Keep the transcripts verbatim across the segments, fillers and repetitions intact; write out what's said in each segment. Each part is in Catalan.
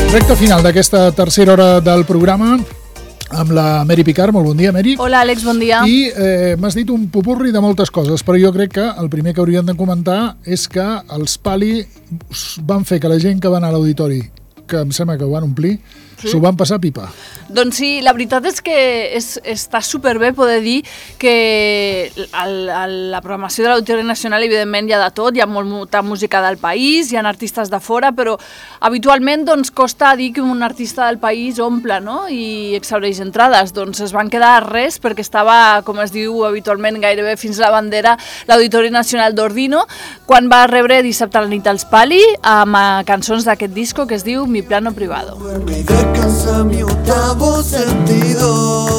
Recte final d'aquesta tercera hora del programa amb la Mary Picard. Molt bon dia, Mary. Hola, Àlex, bon dia. I eh, m'has dit un popurri de moltes coses, però jo crec que el primer que hauríem de comentar és que els Pali van fer que la gent que va anar a l'auditori, que em sembla que ho van omplir, sí, s'ho van passar pipa. Doncs sí, la veritat és que és, està superbé poder dir que el, el, la programació de l'Auditori Nacional, evidentment, hi ha de tot, hi ha molta música del país, hi ha artistes de fora, però habitualment doncs, costa dir que un artista del país omple, no?, i exhaureix entrades. Doncs es van quedar res perquè estava, com es diu habitualment, gairebé fins a la bandera, l'Auditori Nacional d'Ordino, quan va rebre dissabte a la nit els Pali amb cançons d'aquest disco que es diu Mi Plano Privado. Descansa mi octavo sentido.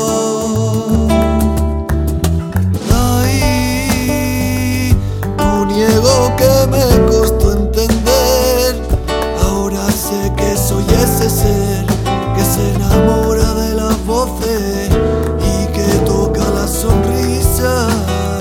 Ay, no niego que me costó entender. Ahora sé que soy ese ser que se enamora de las voces y que toca la sonrisa.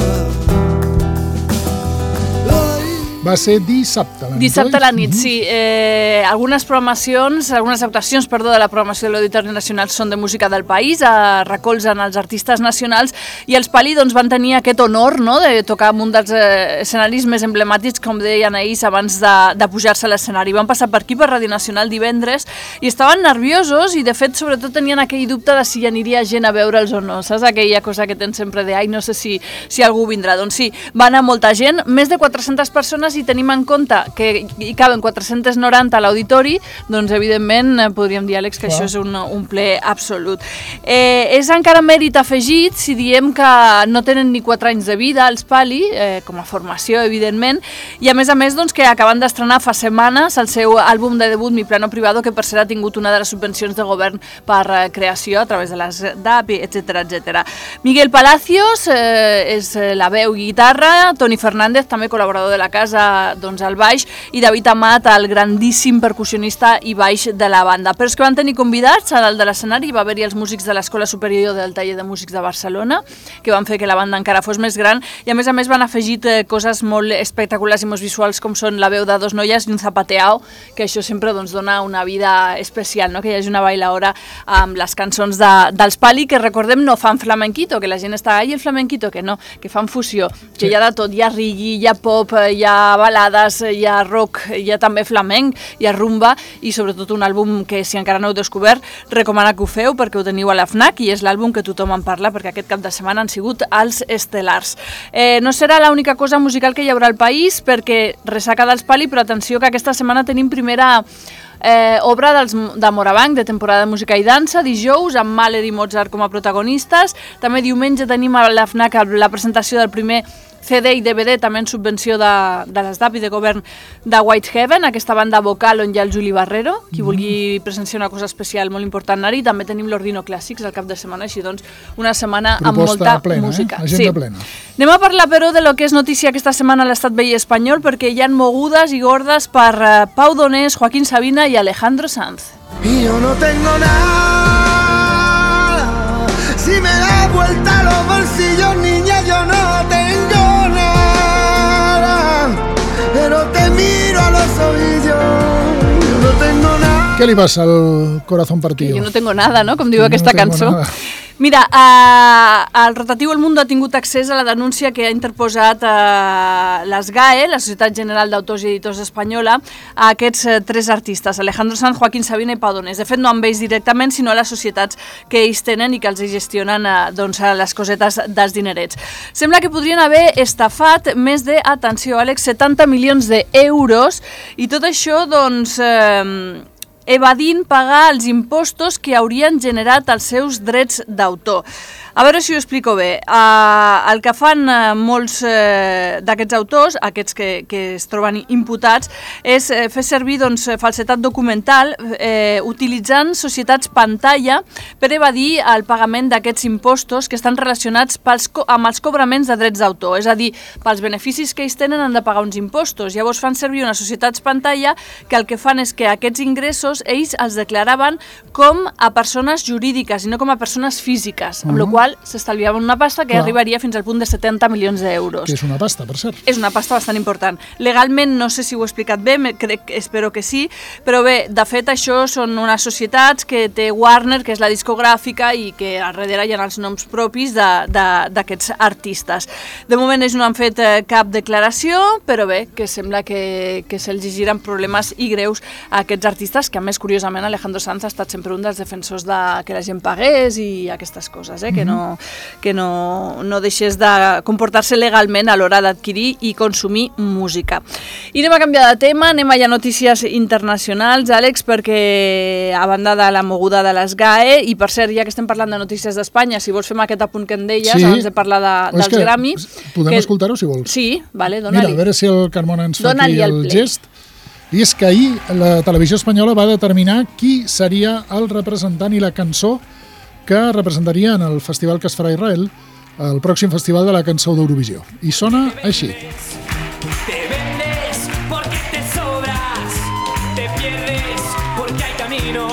Va ser dissabte a la nit. Dissabte a la nit, sí. Eh, algunes programacions, algunes actuacions, perdó, de la programació de l'Auditori Nacional són de música del país, eh, recolzen els artistes nacionals, i els Pali doncs, van tenir aquest honor, no?, de tocar en un dels eh, escenaris més emblemàtics, com deien ells, abans de, de pujar-se a l'escenari. Van passar per aquí, per Ràdio Nacional, divendres, i estaven nerviosos, i de fet, sobretot, tenien aquell dubte de si hi aniria gent a veure'ls o no. Saps aquella cosa que tens sempre de, ai, no sé si, si algú vindrà. Doncs sí, va anar molta gent, més de quatre-centes persones, i tenim en compte que hi caben quatre-cents noranta a l'auditori, doncs evidentment podríem dir, Àlex, que wow, això és un, un ple absolut. Eh, és encara mèrit afegit si diem que no tenen ni quatre anys de vida els Pali, eh, com a formació, evidentment, i a més a més doncs, que acaben d'estrenar fa setmanes el seu àlbum de debut Mi Plano Privado, que per cert ha tingut una de les subvencions de govern per eh, creació a través de les D A P, etcètera, etcètera. Miguel Palacios eh, és la veu i guitarra, Toni Fernández, també col·laborador de la casa, doncs al baix, i David Amat, el grandíssim percussionista i baix de la banda. Però és que van tenir convidats a dalt de l'escenari, va haver-hi els músics de l'Escola Superior del Taller de Músics de Barcelona, que van fer que la banda encara fos més gran, i a més a més van afegir eh, coses molt espectaculars i molt visuals, com són la veu de dos noies i un zapateao, que això sempre doncs, dona una vida especial, no?, que hi hagi una bailaora amb les cançons de, dels Pali, que recordem no fan flamenquito, que la gent està, ai, el flamenquito, que no, que fan fusió, que sí, hi ha de tot, hi ha reggae, hi ha pop, hi ha balades, hi ha rock, hi ha també flamenc, hi ha rumba, i sobretot un àlbum que, si encara no heu descobert, recomana que ho feu perquè ho teniu a la FNAC, i és l'àlbum que tothom en parla perquè aquest cap de setmana han sigut els estel·lars. Eh, no serà l'única cosa musical que hi haurà al país, perquè ressaca dels Pali, però atenció que aquesta setmana tenim primera Eh, obra dels, de Morabanc, de temporada de música i dansa, dijous, amb Mahler i Mozart com a protagonistes. També diumenge tenim a la FNAC la presentació del primer C D i D V D, també en subvenció de, de les D A P i de govern de White Heaven, aquesta banda vocal on hi ha el Juli Barrero, qui vulgui presenciar una cosa especial molt important anar-hi. També tenim l'Ordino Clàssics al cap de setmana, així doncs una setmana proposta amb molta plena, música. Eh? Agenda sí. plena. Anem a parlar, però, de lo que és notícia aquesta setmana a l'Estat Vell espanyol, perquè hi ha mogudes i gordes per uh, Pau Donés, Joaquín Sabina i Alejandro Sanz. Y yo no tengo nada, si me da vuelta los bolsillos, niña, yo no tengo nada, pero te miro a los ojillos, yo no tengo nada. Què li passa al corazón partido? Que yo no tengo nada, no?, com diu no aquesta cançó. Nada. Mira, eh, el rotatiu El Mundo ha tingut accés a la denúncia que ha interposat eh, l'ESGAE, la Societat General d'Autors i Editors Espanyola, a aquests eh, tres artistes, Alejandro Sanz, Joaquín Sabina i Pau Donés. De fet, no amb ells directament, sinó a les societats que ells tenen i que els gestionen eh, doncs, les cosetes dels dinerets. Sembla que podrien haver estafat més de, atenció, Àlex, setanta milions d'euros, i tot això, doncs... Eh, evadint pagar els impostos que haurien generat els seus drets d'autor. A veure si ho explico bé. Uh, el que fan uh, molts uh, d'aquests autors, aquests que, que es troben imputats, és uh, fer servir doncs, falsetat documental eh, utilitzant societats pantalla per evadir el pagament d'aquests impostos que estan relacionats pels, amb els cobraments de drets d'autor. És a dir, pels beneficis que ells tenen han de pagar uns impostos. Llavors fan servir unes societats pantalla que el que fan és que aquests ingressos ells els declaraven com a persones jurídiques i no com a persones físiques, amb la qual qual s'estalviaven una pasta que Clar. arribaria fins al punt de setanta milions d'euros. Que és una pasta, per cert. És una pasta bastant important. Legalment, no sé si ho he explicat bé, crec, espero que sí, però bé, de fet, això són unes societats que té Warner, que és la discogràfica, i que a darrere hi ha els noms propis d'aquests artistes. De moment ells no han fet eh, cap declaració, però bé, que sembla que, que se'ls giren problemes i greus a aquests artistes, que a més, curiosament, Alejandro Sanz ha estat sempre un dels defensors de que la gent pagués i aquestes coses, eh? que, no, que no, no deixés de comportar-se legalment a l'hora d'adquirir i consumir música. I anem a canviar de tema, anem a ja notícies internacionals, Àlex, perquè a banda de la moguda de les G A E, i per cert, ja que estem parlant de notícies d'Espanya, si vols fem aquest apunt que em deies, sí, abans de parlar de, dels Grammy... Podem que... escoltar-ho, si vols? Sí, vale, dona-li. Mira, a veure si el Carmona ens fa Dona-li aquí el, el gest. I és que ahir la televisió espanyola va determinar qui seria el representant i la cançó que representaria en el festival que es farà a Israel, el pròxim festival de la cançó d'Eurovisió. I sona així. Te vendes porque te sobras, te pierdes porque hay camino.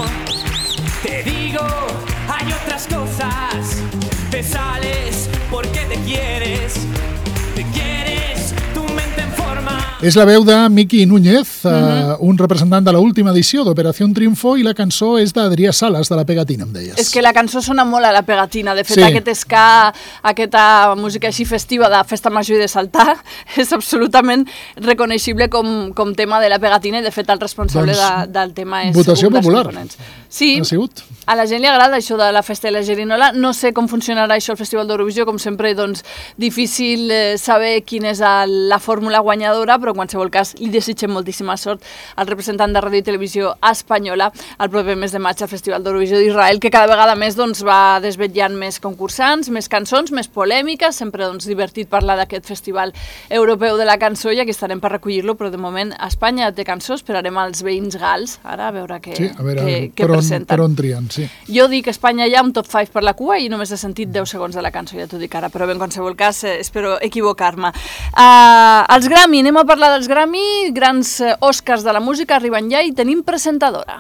Te digo, hay otras cosas, te sales porque te quieres, te quieres, tu mente en forma. És la veu de Miki Núñez, uh -huh. uh, un representant de l'última edició d'Operació Triunfo, i la cançó és d'Adrià Sales, de la Pegatina, em deies. És que la cançó sona molt a la Pegatina. De fet, sí. aquest ska, aquesta música així festiva de festa major i de saltar, és absolutament reconeixible com, com tema de la Pegatina, i de fet el responsable doncs, de, del tema és votació un dels popular. components. Sí, ha sigut? A la gent li agrada això de la festa de la Gerinola. No sé com funcionarà això al Festival d'Eurovisió, com sempre, doncs, difícil eh, saber quina és el, la fórmula guanyadora, però en qualsevol cas li desitgem moltíssima sort al representant de Ràdio i Televisió Espanyola el proper mes de maig al Festival d'Eurovisió d'Israel, que cada vegada més doncs, va desvetllant més concursants, més cançons, més polèmiques, sempre doncs, divertit parlar d'aquest Festival Europeu de la Cançó, i aquí estarem per recollir-lo, però de moment a Espanya té cançó, esperarem els veïns gals, ara a veure què, sí, a veure, què, què per on, presenten. Per on trien, sí. Jo dic que Espanya ja un top cinc per la cua i només he sentit deu segons de la cançó, ja t'ho dic ara, però bé, en qualsevol cas eh, espero equivocar-me. Uh, els Grammy, anem a parlar dels Grammy, grans eh, Oscars de la música arriben ja i tenim presentadora.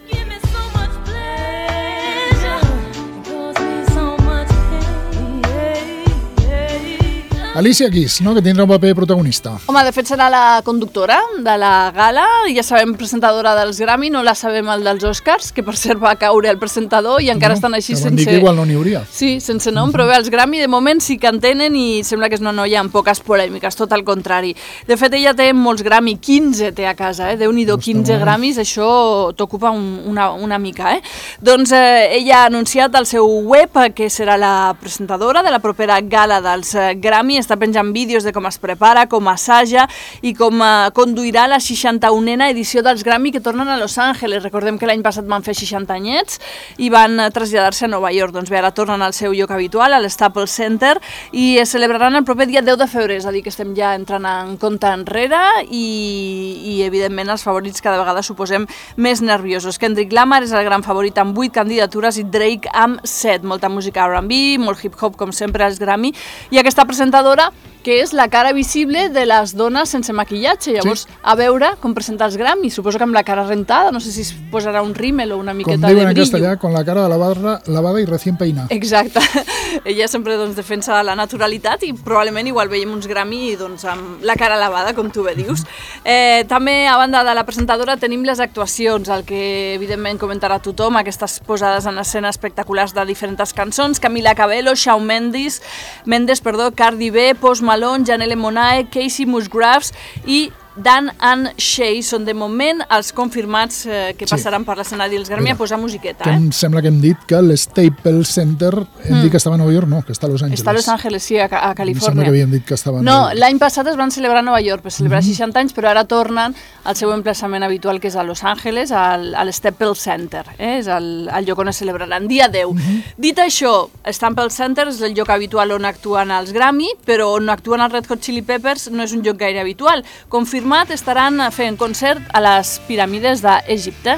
Alicia Keys, no?, que tindrà un paper protagonista. Home, de fet serà la conductora de la gala, ja sabem presentadora dels Grammy, no la sabem el dels Oscars, que per cert va caure el presentador i encara no, estan així que sense... van dir que igual no n'hi hauria. Sí, sense nom, però bé, els Grammy de moment sí que en tenen i sembla que és una noia amb poques polèmiques, tot al contrari. De fet, ella té molts Grammy, quinze té a casa, eh? Déu-n'hi-do, quinze Grammys, això t'ocupa un, una, una mica, eh? Doncs eh, ella ha anunciat al seu web que serà la presentadora de la propera gala dels eh, Grammy, està penjant vídeos de com es prepara, com assaja i com uh, conduirà la seixanta-unena edició dels Grammy que tornen a Los Angeles. Recordem que l'any passat van fer seixanta anyets i van uh, traslladar-se a Nova York. Doncs bé, ara tornen al seu lloc habitual, a l'Staples Center, i es celebraran el proper dia deu de febrer, és a dir, que estem ja entrant en compte enrere i, i evidentment els favorits cada vegada suposem més nerviosos. Kendrick Lamar és el gran favorit amb vuit candidatures i Drake amb set. Molta música R and B, molt hip-hop com sempre als Grammy, i aquesta presentadora que és la cara visible de les dones sense maquillatge. Llavors, sí. A veure com presenta els Grammy. Suposo que amb la cara rentada, no sé si es posarà un rímel o una miqueta de brillo. Com diuen en castellà, con la cara de lavada, lavada i recién peinada. Exacte. Ella sempre doncs, defensa la naturalitat i probablement igual veiem uns Grammy doncs, amb la cara lavada, com tu bé dius. Eh, també, a banda de la presentadora, tenim les actuacions, el que evidentment comentarà tothom, aquestes posades en escena espectaculars de diferents cançons. Camila Cabello, Shawn Mendes, Mendes, perdó, Cardi B, Post Malone, Janelle Monáe, Casey Musgraves i Dan and Shay són de moment els confirmats eh, que passaran sí. per l'escenari dels Grammy a posar musiqueta. Que eh? em sembla que hem dit que l'Staples Center hem mm. dit que estava a Nova York, no, que està a Los Angeles. Està a Los Angeles, sí, a, a Califòrnia. Em sembla que havíem dit que estava... No, l'any passat es van celebrar a Nova York per celebrar mm-hmm. seixanta anys, però ara tornen al seu emplaçament habitual, que és a Los Angeles, al, a l'Staples Center. Eh? És el, el lloc on es celebraran, dia deu. Mm-hmm. Dit això, Staples Center és el lloc habitual on actuen els Grammy, però on actuen els Red Hot Chili Peppers no és un lloc gaire habitual. Confirmat, estaran fent concert a les piràmides d'Egipte.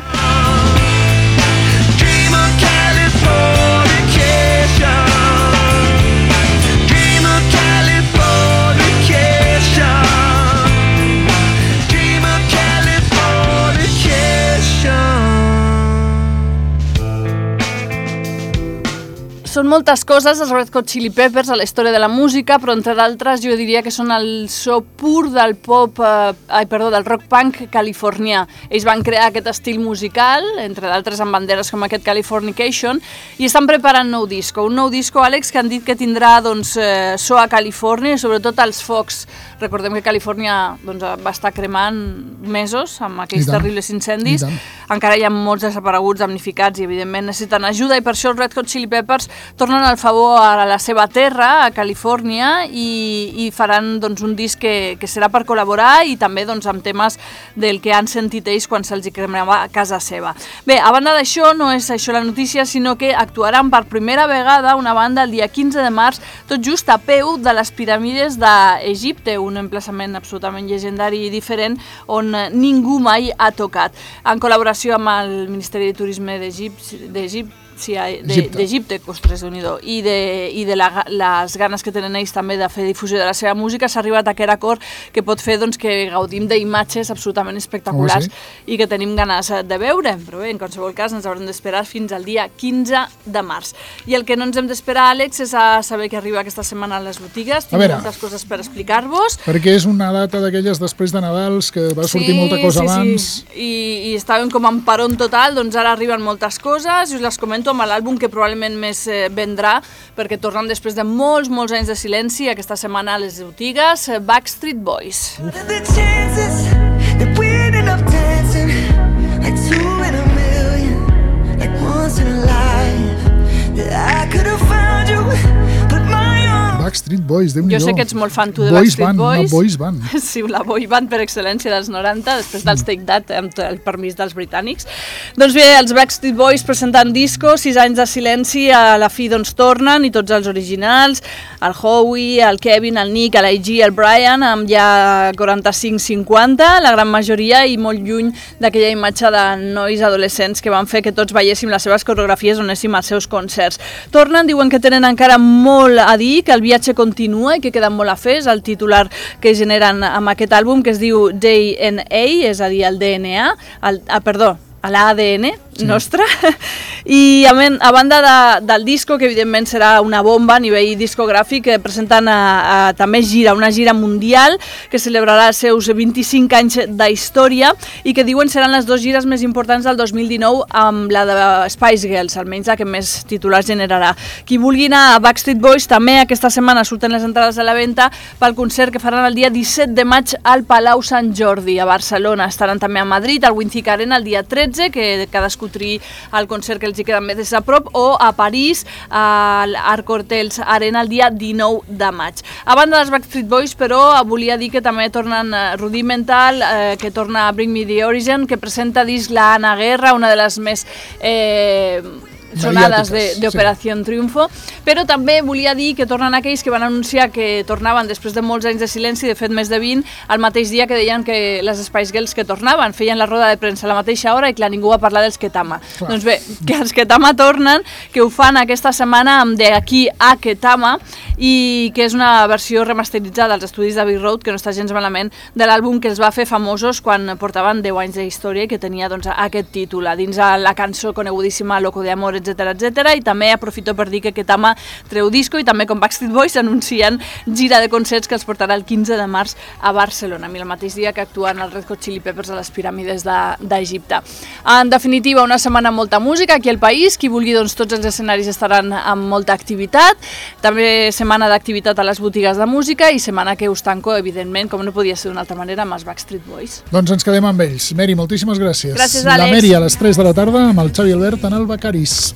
són moltes coses, els Red Hot Chili Peppers, a la història de la música, però entre d'altres jo diria que són el so pur del pop, eh, ai, perdó, del rock punk californià. Ells van crear aquest estil musical, entre d'altres amb banderes com aquest Californication, i estan preparant nou disco. Un nou disco, Àlex, que han dit que tindrà doncs, eh, so a Califòrnia i sobretot als focs. Recordem que Califòrnia doncs, va estar cremant mesos amb aquells terribles incendis. Encara hi ha molts desapareguts, damnificats i evidentment necessiten ajuda, i per això els Red Hot Chili Peppers tornen al favor a la seva terra, a Califòrnia, i, i faran doncs, un disc que, que serà per col·laborar i també doncs, amb temes del que han sentit ells quan se'ls cremava a casa seva. Bé, a banda d'això, no és això la notícia, sinó que actuaran per primera vegada una banda el dia quinze de març, tot just a peu de les piràmides d'Egipte, un emplaçament absolutament llegendari i diferent on ningú mai ha tocat. En col·laboració amb el Ministeri de Turisme d'Egipte, d'Egipte, ostres, Déu-n'hi-do, i de, i de la, les ganes que tenen ells també de fer difusió de la seva música, s'ha arribat a aquest acord que pot fer doncs, que gaudim d'imatges absolutament espectaculars oh, sí. i que tenim ganes de veure, però bé, en qualsevol cas ens haurem d'esperar fins al dia quinze de març. I el que no ens hem d'esperar, Àlex, és a saber que arriba aquesta setmana a les botigues, tinc moltes coses per explicar-vos. Perquè és una data d'aquelles després de Nadals, que va sortir sí, molta cosa sí, abans. Sí, I, i estàvem com en parón total, doncs ara arriben moltes coses, i us les comento amb l'àlbum que probablement més eh, vendrà, perquè tornen després de molts, molts anys de silenci aquesta setmana a les botigues, Backstreet Boys. Backstreet Boys, Déu-n'hi-do. Jo sé que ets molt fan tu de Boys Backstreet band, Boys. Boys band. Sí, la boy band per excel·lència dels noranta, després dels Take That, amb el permís dels britànics. Doncs bé, els Backstreet Boys presenten disco, sis anys de silenci, a la fi doncs tornen, i tots els originals, el Howie, el Kevin, el Nick, l'I G, el Brian, amb ja quaranta-cinc cinquanta, la gran majoria, i molt lluny d'aquella imatge de nois adolescents que van fer que tots veiéssim les seves coreografies, onéssim els seus concerts. Tornen, diuen que tenen encara molt a dir, que el viatge continua i que queden molt a fer, és el titular que generen amb aquest àlbum, que es diu D N A, és a dir, el D N A, el, ah, perdó, l'A D N sí. nostra, i a, men, a banda de, del disco, que evidentment serà una bomba a nivell discogràfic, que presenten a, a, també gira, una gira mundial que celebrarà els seus vint-i-cinc anys d'història i que diuen seran les dues gires més importants del dos mil dinou amb la de Spice Girls, almenys la que més titulars generarà. Qui vulgui anar a Backstreet Boys, també aquesta setmana surten les entrades a la venda pel concert que faran el dia disset de maig al Palau Sant Jordi, a Barcelona. Estaran també a Madrid, al Wintic Arena, el dia tretze, que cadascú triï el concert que els hi queda més a prop, o a París, a l'Arc Hotels Arena, el dia dinou de maig. A banda dels Backstreet Boys, però, volia dir que també tornen Rudimental, eh, que torna Bring Me The Horizon, que presenta disc la Ana Guerra, una de les més... Eh, sonades d'Operació sí. Triunfo, però també volia dir que tornen aquells que van anunciar que tornaven després de molts anys de silenci, de fet més de vint, el mateix dia que deien que les Spice Girls que tornaven, feien la roda de premsa a la mateixa hora i clar, ningú va parlar dels Ketama. Clar. Doncs bé, que els Ketama tornen, que ho fan aquesta setmana amb De Aquí a Ketama, i que és una versió remasteritzada als estudis d'Abbey Road, que no està gens malament, de l'àlbum que els va fer famosos quan portaven deu anys d'història i que tenia doncs, aquest títol, dins la cançó conegudíssima Loco de Amor, etcètera, etcètera, i també aprofito per dir que Ketama treu disco i també com Backstreet Boys anuncien gira de concerts que els portarà el quinze de març a Barcelona, el mateix dia que actuen els Red Hot Chili Peppers a les piràmides d'Egipte. En definitiva, una setmana amb molta música aquí al país, qui vulgui, doncs tots els escenaris estaran amb molta activitat, també setmana d'activitat a les botigues de música i setmana que us tanco, evidentment, com no podia ser d'una altra manera, amb els Backstreet Boys. Doncs ens quedem amb ells. Meri, moltíssimes gràcies. Gràcies, Àlex. La Meri a les tres de la tarda amb el Xavi Albert en el Becaris.